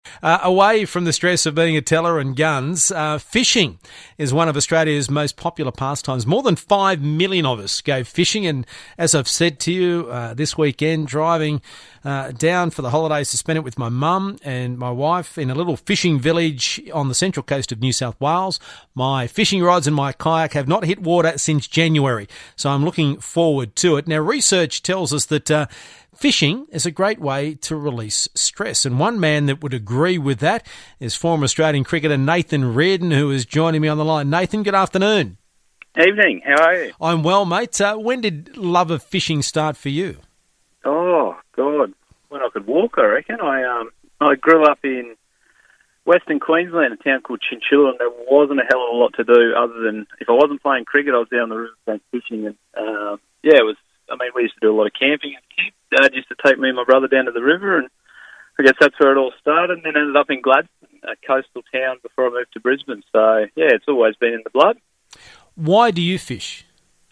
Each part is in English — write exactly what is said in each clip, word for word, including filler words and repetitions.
Uh, away from the stress of being a teller and guns, uh, fishing is one of Australia's most popular pastimes. More than five million of us go fishing, and as I've said to you, uh, this weekend, driving uh, down for the holidays to spend it with my mum and my wife in a little fishing village on the central coast of New South Wales. My fishing rods and my kayak have not hit water since January, so I'm looking forward to it. Now, research tells us that uh, fishing is a great way to release stress, and one man that would agree with that is former Australian cricketer Nathan Reardon, who is joining me on the line. Nathan, good afternoon. Evening, how are you? I'm well, mate. Uh, when did love of fishing start for you? Oh, God, when I could walk, I reckon. I um I grew up in Western Queensland, a town called Chinchilla, and there wasn't a hell of a lot to do other than, if I wasn't playing cricket, I was down the river fishing, and uh, yeah, it was, I mean, we used to do a lot of camping. Dad used to take me and my brother down to the river, and I guess that's where it all started, and then ended up in Gladstone, a coastal town, before I moved to Brisbane. So, yeah, it's always been in the blood. Why do you fish?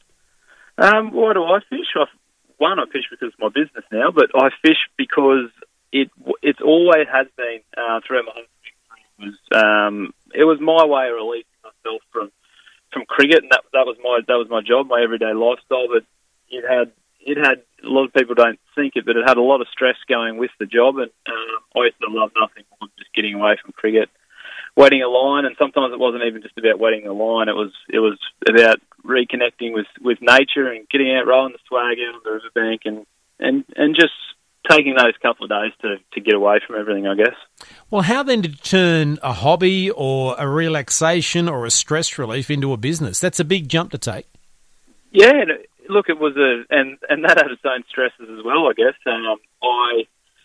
Um, why do I fish? I, one, I fish because it's my business now, but I fish because it it's always has been uh, throughout my whole career. It was um, it was my way of releasing myself from from cricket, and that that was my that was my job, my everyday lifestyle. But it had it had a lot of people don't think it, but it had a lot of stress going with the job, and uh, I used to love nothing more than just getting away from cricket, wetting a line, and sometimes it wasn't even just about wetting a line. It was it was about reconnecting with, with nature and getting out, rolling the swag out on the riverbank, and, and, and just taking those couple of days to, to get away from everything, I guess. Well, how then to turn a hobby or a relaxation or a stress relief into a business? That's a big jump to take. Yeah, look, it was a, and, and that had its own stresses as well, I guess. Um, I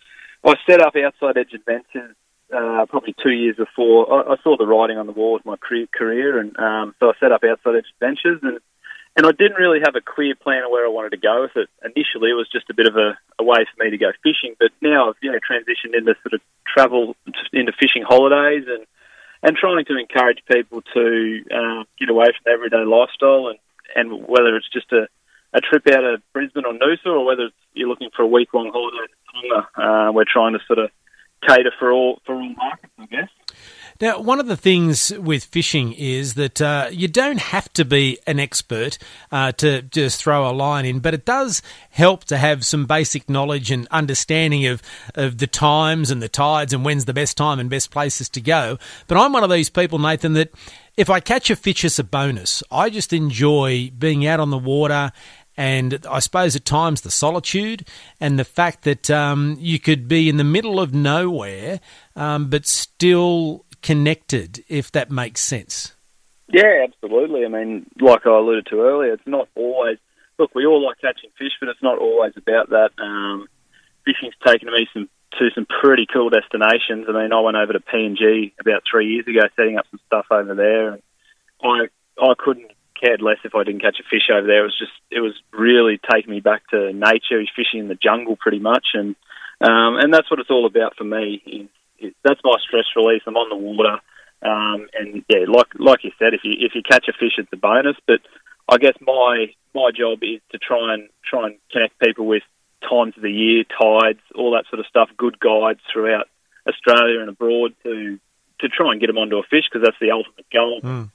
I set up Outside Edge Adventures uh, probably two years before. I, I saw the writing on the wall with my career, and um, so I set up Outside Edge Adventures, and and I didn't really have a clear plan of where I wanted to go with it. Initially, it was just a bit of a, a way for me to go fishing, but now I've you know transitioned into sort of travel, into fishing holidays, and and trying to encourage people to uh, get away from their everyday lifestyle, and, and whether it's just a, a trip out of Brisbane or Noosa, or whether it's, you're looking for a week-long holiday in Tonga, uh, we're trying to sort of cater for all for all markets, I guess. Now, one of the things with fishing is that uh, you don't have to be an expert uh, to just throw a line in, but it does help to have some basic knowledge and understanding of, of the times and the tides and when's the best time and best places to go. But I'm one of these people, Nathan, that if I catch a fish as a bonus, I just enjoy being out on the water, and I suppose at times the solitude and the fact that um, you could be in the middle of nowhere um, but still connected, if that makes sense. Yeah, absolutely. I mean, like I alluded to earlier, it's not always... Look, we all like catching fish, but it's not always about that. Um, fishing's taken me some, to some pretty cool destinations. I mean, I went over to P N G about three years ago, setting up some stuff over there, and I I couldn't cared less if I didn't catch a fish over there. It was just, it was really taking me back to nature. He's fishing in the jungle pretty much, and um, and that's what it's all about for me. It, it, that's my stress release. I'm on the water, um, and yeah, like like you said, if you if you catch a fish, it's a bonus. But I guess my my job is to try and try and connect people with times of the year, tides, all that sort of stuff. Good guides throughout Australia and abroad to to try and get them onto a fish, because that's the ultimate goal. Mm.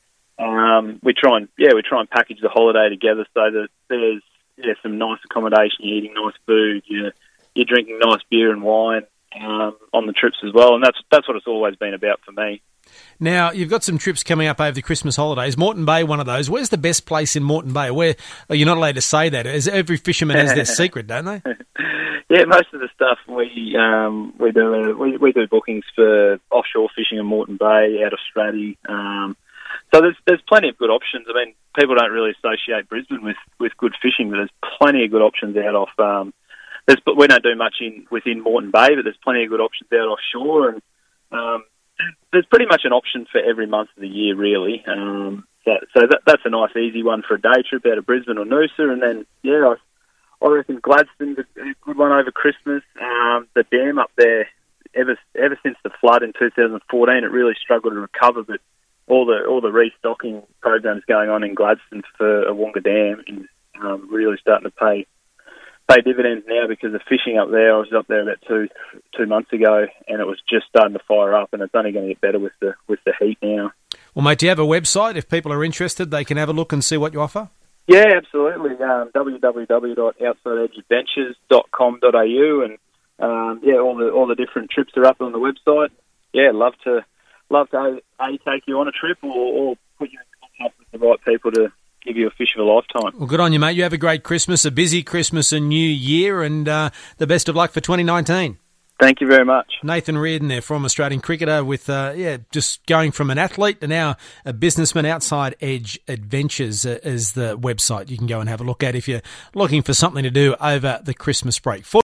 Um, we try and yeah, we try and package the holiday together so that there's yeah some nice accommodation, you're eating nice food, you're you're drinking nice beer and wine um, on the trips as well, and that's that's what it's always been about for me. Now, you've got some trips coming up over the Christmas holidays. Moreton Bay, one of those. Where's the best place in Moreton Bay? Where oh, you're not allowed to say that. As every fisherman has their secret, don't they? Yeah, most of the stuff we um, we do uh, we, we do bookings for offshore fishing in Moreton Bay, out of Straddie. Um, So there's there's plenty of good options. I mean, people don't really associate Brisbane with, with good fishing, but there's plenty of good options out off. Um, there's we don't do much in within Moreton Bay, but there's plenty of good options out offshore, and um, there's pretty much an option for every month of the year, really. Um, so so that, that's a nice, easy one for a day trip out of Brisbane or Noosa, and then yeah, I, I reckon Gladstone's a good one over Christmas. Um, the dam up there, ever ever since the flood in two thousand fourteen, it really struggled to recover, but all the all the restocking programs going on in Gladstone for Awonga Dam is um, really starting to pay pay dividends now because of fishing up there. I was up there about two two months ago, and it was just starting to fire up, and it's only going to get better with the with the heat now. Well, mate, do you have a website? If people are interested, they can have a look and see what you offer? Yeah, absolutely. Um, w w w dot outside edge adventures dot com dot a u, and um, yeah, all the all the different trips are up on the website. Yeah, love to love to a take you on a trip or, or put you in contact with the right people to give you a fish of a lifetime. Well, good on you, mate. You have a great Christmas, a busy Christmas and New Year, and uh, the best of luck for twenty nineteen. Thank you very much. Nathan Reardon there, from Australian cricketer, with uh, yeah, just going from an athlete to now a businessman. Outside Edge Adventures uh, is the website you can go and have a look at if you're looking for something to do over the Christmas break.